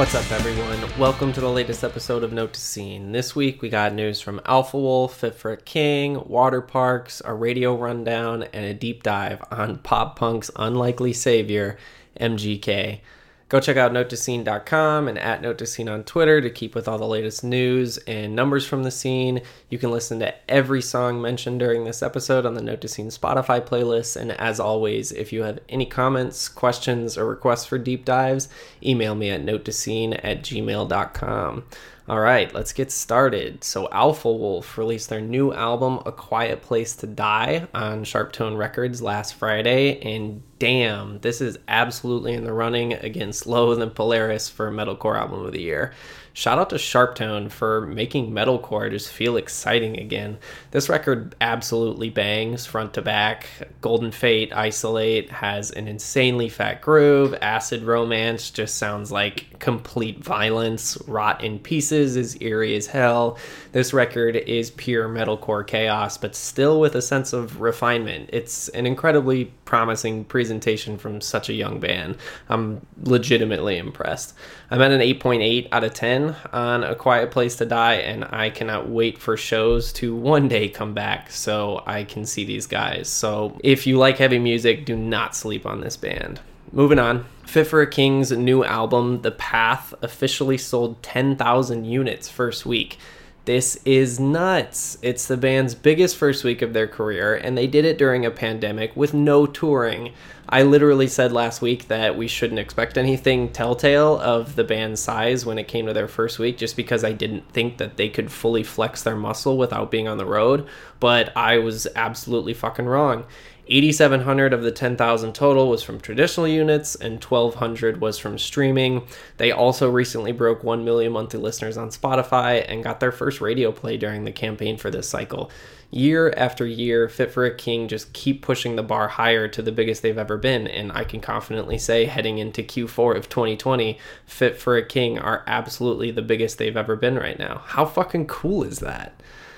What's up, everyone? Welcome to the latest episode of Note to Scene. This week we got news from Alpha Wolf, Fit for a King, Water Parks, a radio rundown, and a deep dive on pop punk's unlikely savior, MGK. Go check out notetoscene.com and at Note to Scene on Twitter to keep with all the latest news and numbers from the scene. You can listen to every song mentioned during this episode on the Note to Scene Spotify playlist. And as always, if you have any comments, questions, or requests for deep dives, email me at notetoscene@gmail.com. All right, let's get started. So Alpha Wolf released their new album, A Quiet Place to Die, on Sharptone Records last Friday, and damn, this is absolutely in the running against Loathe and Polaris for Metalcore Album of the Year. Shout out to Sharptone for making metalcore just feel exciting again. This record absolutely bangs front to back. Golden Fate, Isolate has an insanely fat groove. Acid Romance just sounds like complete violence. Rot in Pieces is eerie as hell. This record is pure metalcore chaos, but still with a sense of refinement. It's an incredibly promising presentation from such a young band. I'm legitimately impressed. I'm at an 8.8 out of 10 on A Quiet Place to Die, and I cannot wait for shows to one day come back so I can see these guys. So if you like heavy music, do not sleep on this band. Moving on, Fit for a King's new album, The Path, officially sold 10,000 units first week. This is nuts. It's the band's biggest first week of their career, and they did it during a pandemic with no touring. I literally said last week that we shouldn't expect anything telltale of the band's size when it came to their first week, just because I didn't think that they could fully flex their muscle without being on the road, but I was absolutely fucking wrong. 8,700 of the 10,000 total was from traditional units and 1,200 was from streaming. They also recently broke 1 million monthly listeners on Spotify and got their first radio play during the campaign for this cycle. Year after year, Fit for a King just keep pushing the bar higher to the biggest they've ever been, and I can confidently say heading into Q4 of 2020, Fit for a King are absolutely the biggest they've ever been right now. How fucking cool is that?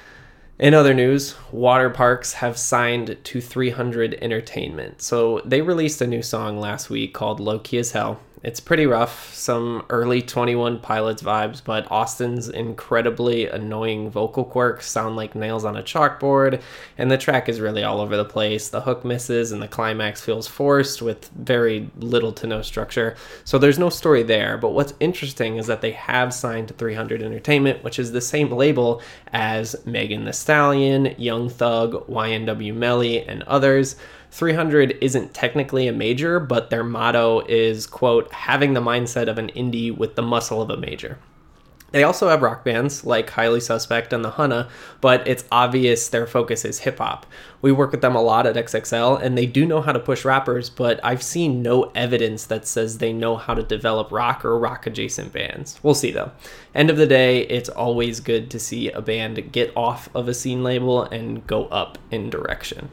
In other news, Water Parks have signed to 300 Entertainment. So they released a new song last week called Low Key as Hell. It's pretty rough, some early 21 Pilots vibes, but Austin's incredibly annoying vocal quirks sound like nails on a chalkboard, and the track is really all over the place. The hook misses and the climax feels forced with very little to no structure. So there's no story there, but what's interesting is that they have signed to 300 Entertainment, which is the same label as Megan Thee Stallion, Young Thug, YNW Melly, and others. 300 isn't technically a major, but their motto is, quote, having the mindset of an indie with the muscle of a major. They also have rock bands like Highly Suspect and The Hunna, but it's obvious their focus is hip-hop. We work with them a lot at XXL, and they do know how to push rappers, but I've seen no evidence that says they know how to develop rock or rock-adjacent bands. We'll see, though. End of the day, it's always good to see a band get off of a scene label and go up in direction.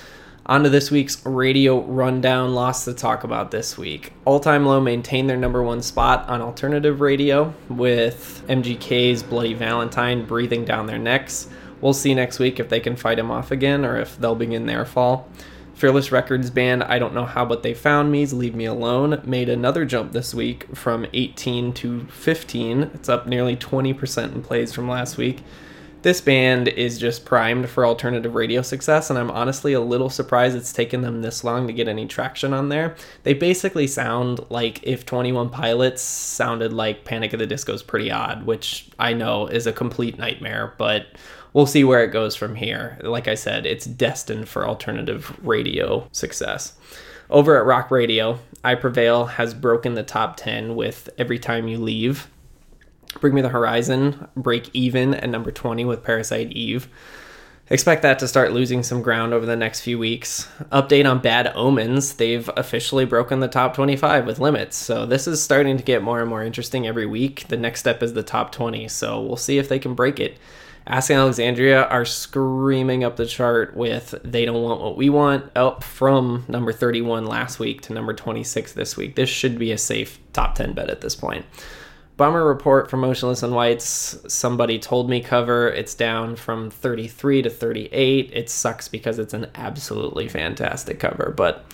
On to this week's radio rundown. Lots to talk about this week. All Time Low maintained their number one spot on alternative radio, with MGK's Bloody Valentine breathing down their necks. We'll see next week if they can fight him off again or if they'll begin their fall. Fearless Records band I Don't Know How But They Found Me's Leave Me Alone made another jump this week from 18 to 15. It's up nearly 20% in plays from last week. This band is just primed for alternative radio success, and I'm honestly a little surprised it's taken them this long to get any traction on there. They basically sound like if 21 Pilots sounded like Panic at the Disco's Pretty Odd, which I know is a complete nightmare, but we'll see where it goes from here. Like I said, it's destined for alternative radio success. Over at Rock Radio, I Prevail has broken the top 10 with Every Time You Leave. Bring Me the Horizon break even at number 20 with Parasite Eve. Expect that to start losing some ground over the next few weeks. Update on Bad Omens. They've officially broken the top 25 with Limits. So this is starting to get more and more interesting every week. The next step is the top 20. So we'll see if they can break it. Asking Alexandria are screaming up the chart with They Don't Want What We Want, up from number 31 last week to number 26 this week. This should be a safe top 10 bet at this point. Bummer report for Motionless in White's Somebody Told Me cover. It's down from 33 to 38. It sucks because it's an absolutely fantastic cover, but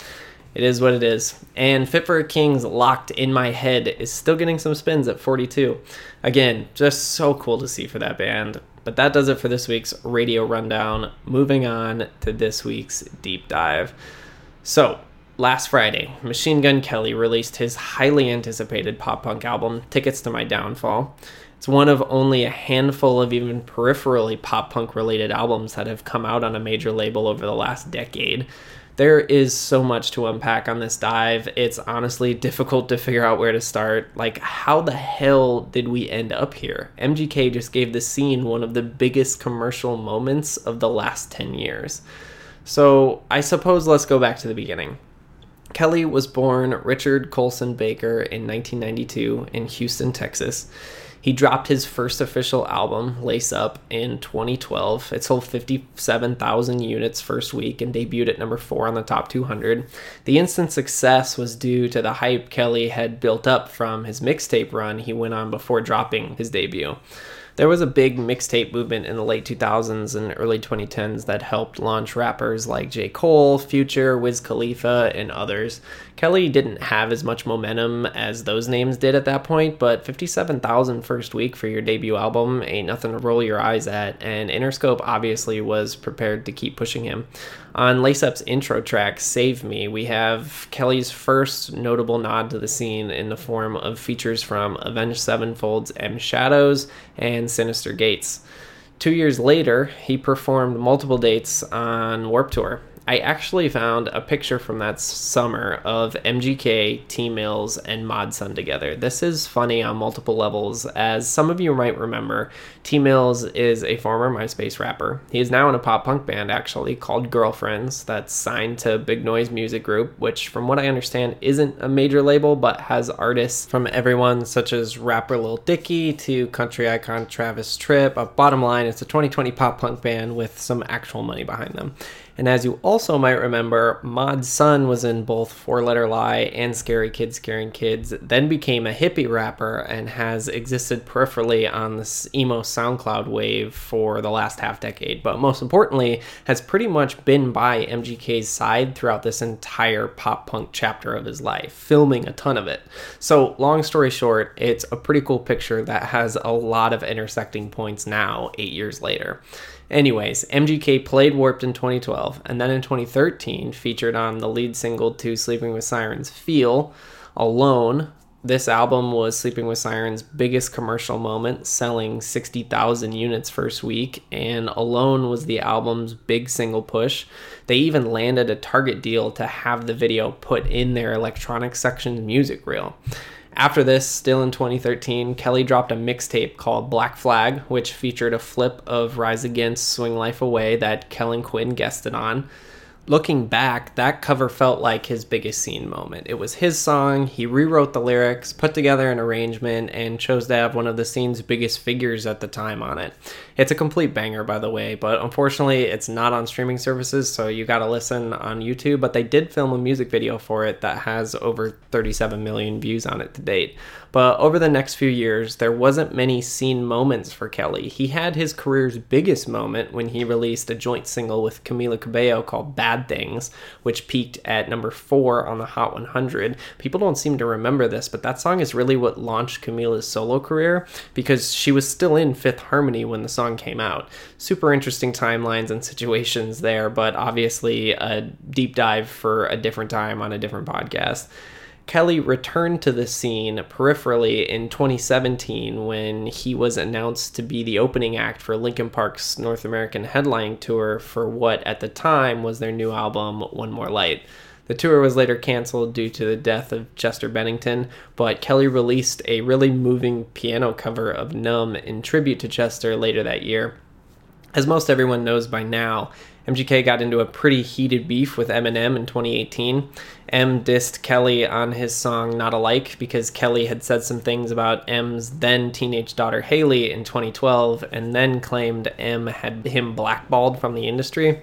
It is what it is. And Fit for a King's Locked in My Head is still getting some spins at 42. Again, just so cool to see for that band. But that does it for this week's Radio Rundown. Moving on to this week's Deep Dive. So, last Friday, Machine Gun Kelly released his highly anticipated pop-punk album, Tickets to My Downfall. It's one of only a handful of even peripherally pop-punk related albums that have come out on a major label over the last decade. There is so much to unpack on this dive. It's honestly difficult to figure out where to start. Like, how the hell did we end up here? MGK just gave the scene one of the biggest commercial moments of the last 10 years. So I suppose let's go back to the beginning. Kelly was born Richard Colson Baker in 1992 in Houston, Texas. He dropped his first official album, Lace Up, in 2012. It sold 57,000 units first week and debuted at number 4 on the top 200. The instant success was due to the hype Kelly had built up from his mixtape run he went on before dropping his debut. There was a big mixtape movement in the late 2000s and early 2010s that helped launch rappers like J. Cole, Future, Wiz Khalifa, and others. Kelly didn't have as much momentum as those names did at that point, but 57,000 first week for your debut album ain't nothing to roll your eyes at, and Interscope obviously was prepared to keep pushing him. On Lace Up's intro track, Save Me, we have Kelly's first notable nod to the scene in the form of features from Avenged Sevenfold's M Shadows and Sinister Gates. 2 years later, he performed multiple dates on Warped Tour. I actually found a picture from that summer of MGK, T Mills, and Mod Sun together. This is funny on multiple levels. As some of you might remember, T Mills is a former MySpace rapper. He is now in a pop-punk band, actually, called Girlfriends, that's signed to Big Noise Music Group, which, from what I understand, isn't a major label, but has artists from everyone such as rapper Lil Dicky to country icon Travis Tritt. But bottom line, it's a 2020 pop-punk band with some actual money behind them. And as you also might remember, Mod Sun was in both Four Letter Lie and Scary Kids Scaring Kids, then became a hippie rapper and has existed peripherally on this emo SoundCloud wave for the last half decade, but most importantly, has pretty much been by MGK's side throughout this entire pop-punk chapter of his life, filming a ton of it. So long story short, it's a pretty cool picture that has a lot of intersecting points now, 8 years later. Anyways, MGK played Warped in 2012, and then in 2013 featured on the lead single to Sleeping with Sirens' Feel, Alone. This album was Sleeping with Sirens' biggest commercial moment, selling 60,000 units first week, and Alone was the album's big single push. They even landed a Target deal to have the video put in their electronic section music reel. After this, still in 2013, Kelly dropped a mixtape called Black Flag, which featured a flip of Rise Against Swing Life Away that Kellen Quinn guested on. Looking back, that cover felt like his biggest scene moment. It was his song, he rewrote the lyrics, put together an arrangement, and chose to have one of the scene's biggest figures at the time on it. It's a complete banger, by the way, but unfortunately it's not on streaming services, so you gotta listen on YouTube, but they did film a music video for it that has over 37 million views on it to date. But over the next few years, there wasn't many scene moments for Kelly. He had his career's biggest moment when he released a joint single with Camila Cabello called Bad Things, which peaked at number 4 on the Hot 100. People don't seem to remember this, but that song is really what launched Camila's solo career because she was still in Fifth Harmony when the song came out. Super interesting timelines and situations there, but obviously a deep dive for a different time on a different podcast. Kelly returned to the scene peripherally in 2017 when he was announced to be the opening act for Linkin Park's North American headlining tour for what at the time was their new album, One More Light. The tour was later canceled due to the death of Chester Bennington, but Kelly released a really moving piano cover of Numb in tribute to Chester later that year. As most everyone knows by now, MGK got into a pretty heated beef with Eminem in 2018. M dissed Kelly on his song Not Alike because Kelly had said some things about M's then teenage daughter Haley in 2012 and then claimed M had him blackballed from the industry.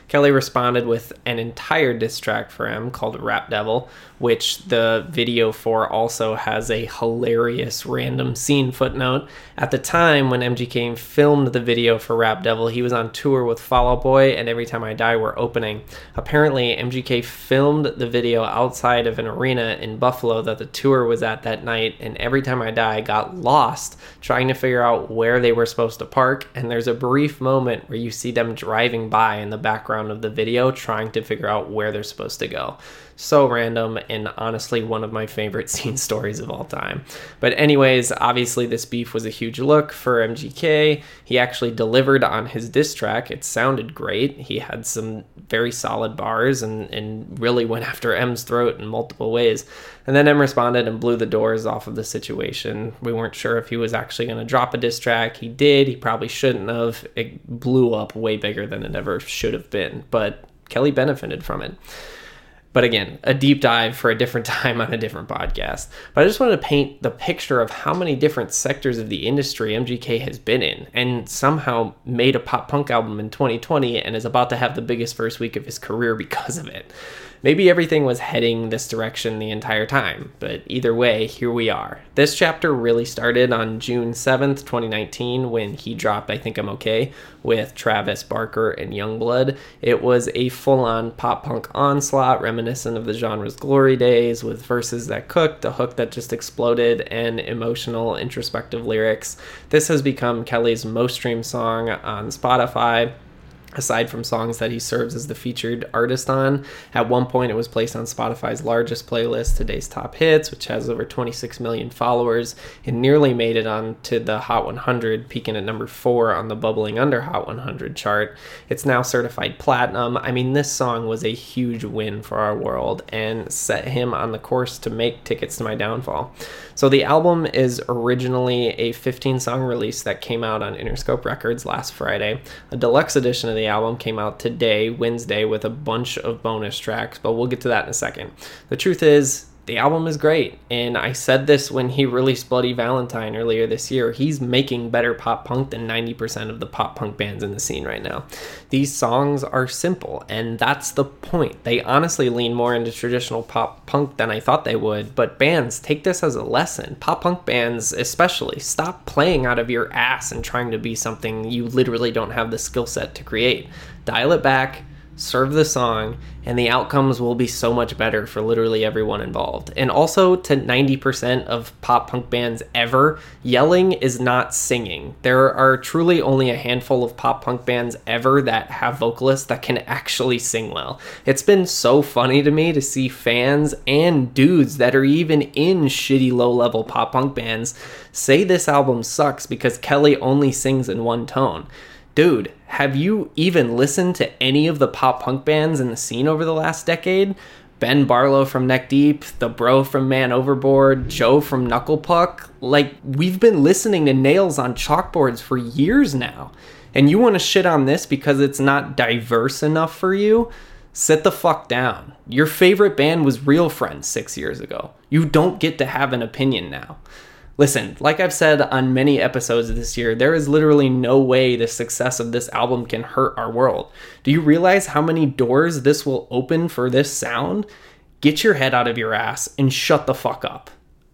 Kelly responded with an entire diss track for him called Rap Devil, which the video for also has a hilarious random scene footnote. At the time when MGK filmed the video for Rap Devil, he was on tour with Fall Out Boy and Every Time I Die were opening. Apparently, MGK filmed the video outside of an arena in Buffalo that the tour was at that night, and Every Time I Die got lost trying to figure out where they were supposed to park, and there's a brief moment where you see them driving by in the background of the video trying to figure out where they're supposed to go. So random, and honestly one of my favorite scene stories of all time. But anyways, obviously this beef was a huge look for MGK. He actually delivered on his diss track. It sounded great. He had some very solid bars and really went after M's throat in multiple ways. And then M responded and blew the doors off of the situation. We weren't sure if he was actually going to drop a diss track. He did. He probably shouldn't have. It blew up way bigger than it ever should have been. But Kelly benefited from it. But again, a deep dive for a different time on a different podcast. But I just wanted to paint the picture of how many different sectors of the industry MGK has been in and somehow made a pop punk album in 2020 and is about to have the biggest first week of his career because of it. Maybe everything was heading this direction the entire time, but either way, here we are. This chapter really started on June 7th, 2019, when he dropped I Think I'm Okay with Travis Barker and Youngblood. It was a full-on pop-punk onslaught reminiscent of the genre's glory days, with verses that cooked, a hook that just exploded, and emotional, introspective lyrics. This has become Kelly's most streamed song on Spotify, aside from songs that he serves as the featured artist on. At one point, it was placed on Spotify's largest playlist, Today's Top Hits, which has over 26 million followers. It nearly made it onto the Hot 100, peaking at number 4 on the Bubbling Under Hot 100 chart. It's now certified platinum. I mean, this song was a huge win for our world and set him on the course to make Tickets to My Downfall. So the album is originally a 15-song release that came out on Interscope Records last Friday. A deluxe edition of the album came out today, Wednesday, with a bunch of bonus tracks, but we'll get to that in a second. The truth is, the album is great, and I said this when he released Bloody Valentine earlier this year. He's making better pop punk than 90% of the pop punk bands in the scene right now. These songs are simple, and that's the point. They honestly lean more into traditional pop punk than I thought they would, but bands, take this as a lesson. Pop punk bands especially, stop playing out of your ass and trying to be something you literally don't have the skill set to create. Dial it back, serve the song, and the outcomes will be so much better for literally everyone involved. And also, to 90% of pop punk bands ever, yelling is not singing. There are truly only a handful of pop punk bands ever that have vocalists that can actually sing well. It's been so funny to me to see fans and dudes that are even in shitty low-level pop punk bands say this album sucks because Kelly only sings in one tone. Dude, have you even listened to any of the pop punk bands in the scene over the last decade? Ben Barlow from Neck Deep, the Bro from Man Overboard, Joe from Knuckle Puck. Like, we've been listening to Nails on Chalkboards for years now. And you want to shit on this because it's not diverse enough for you? Sit the fuck down. Your favorite band was Real Friends 6 years ago. You don't get to have an opinion now. Listen, like I've said on many episodes this year, there is literally no way the success of this album can hurt our world. Do you realize how many doors this will open for this sound? Get your head out of your ass and shut the fuck up.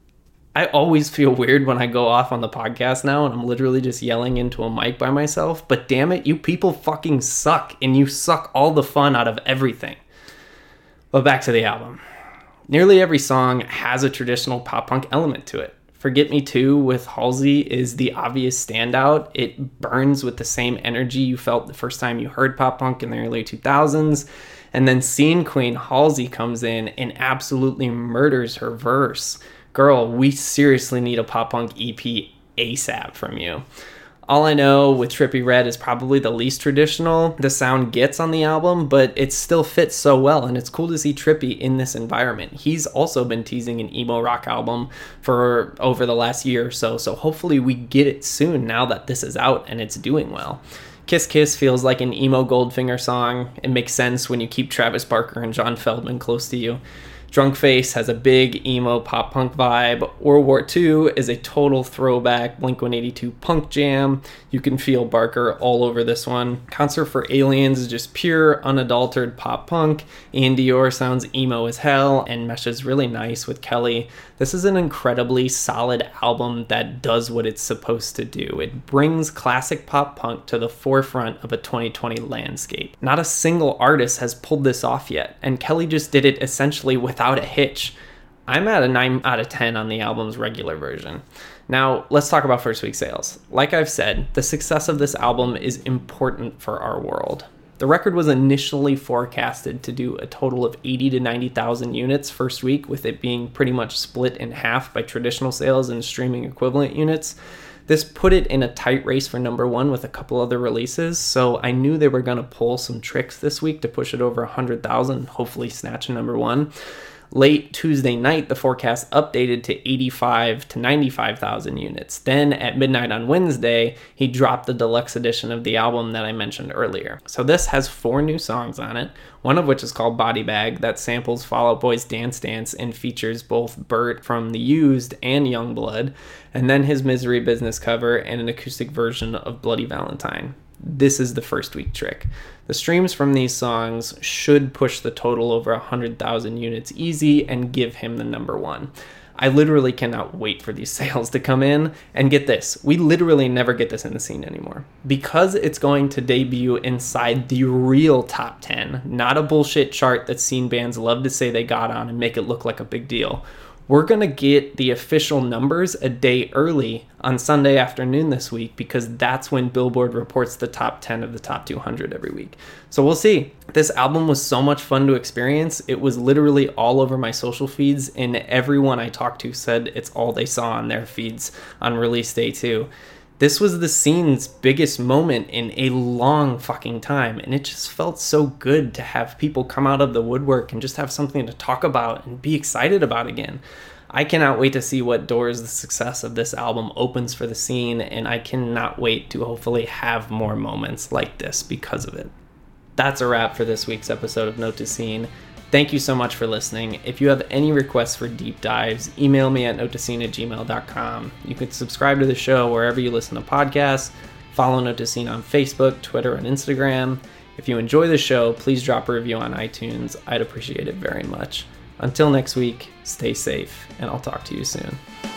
I always feel weird when I go off on the podcast now and I'm literally just yelling into a mic by myself, but damn it, you people fucking suck, and you suck all the fun out of everything. But back to the album. Nearly every song has a traditional pop punk element to it. Forget Me Too with Halsey is the obvious standout. It burns with the same energy you felt the first time you heard pop punk in the early 2000s. And then Scene Queen Halsey comes in and absolutely murders her verse. Girl, we seriously need a pop punk EP ASAP from you. All I Know with Trippie Redd is probably the least traditional the sound gets on the album, but it still fits so well, and it's cool to see Trippie in this environment. He's also been teasing an emo rock album for over the last year or so hopefully we get it soon now that this is out and it's doing well. Kiss Kiss feels like an emo Goldfinger song. It makes sense when you keep Travis Barker and John Feldman close to you. Drunk Face has a big emo pop punk vibe. World War II is a total throwback Blink-182 punk jam. You can feel Barker all over this one. Concert for Aliens is just pure, unadulterated pop punk. Ian Dior sounds emo as hell and meshes really nice with Kelly. This is an incredibly solid album that does what it's supposed to do. It brings classic pop punk to the forefront of a 2020 landscape. Not a single artist has pulled this off yet, and Kelly just did it essentially without a hitch. I'm at a 9 out of 10 on the album's regular version. Now, let's talk about first week sales. Like I've said, the success of this album is important for our world. The record was initially forecasted to do a total of 80 to 90,000 units first week, with it being pretty much split in half by traditional sales and streaming equivalent units. This put it in a tight race for number one with a couple other releases, so I knew they were going to pull some tricks this week to push it over 100,000, hopefully snatch a number one. Late Tuesday night, the forecast updated to 85 to 95,000 units. Then at midnight on Wednesday, he dropped the deluxe edition of the album that I mentioned earlier. So this has 4 new songs on it, one of which is called Body Bag, that samples Fall Out Boy's Dance Dance and features both Bert from The Used and Youngblood, and then his Misery Business cover and an acoustic version of Bloody Valentine. This is the first week trick. The streams from these songs should push the total over 100,000 units easy and give him the number one. I literally cannot wait for these sales to come in. And get this, we literally never get this in the scene anymore. Because it's going to debut inside the real top 10, not a bullshit chart that scene bands love to say they got on and make it look like a big deal. We're going to get the official numbers a day early on Sunday afternoon this week, because that's when Billboard reports the top 10 of the top 200 every week. So we'll see. This album was so much fun to experience. It was literally all over my social feeds, and everyone I talked to said it's all they saw on their feeds on release day too. This was the scene's biggest moment in a long fucking time, and it just felt so good to have people come out of the woodwork and just have something to talk about and be excited about again. I cannot wait to see what doors the success of this album opens for the scene, and I cannot wait to hopefully have more moments like this because of it. That's a wrap for this week's episode of Note to Scene. Thank you so much for listening. If you have any requests for deep dives, email me at notetoscene@gmail.com. You can subscribe to the show wherever you listen to podcasts. Follow Note to Scene on Facebook, Twitter, and Instagram. If you enjoy the show, please drop a review on iTunes. I'd appreciate it very much. Until next week, stay safe, and I'll talk to you soon.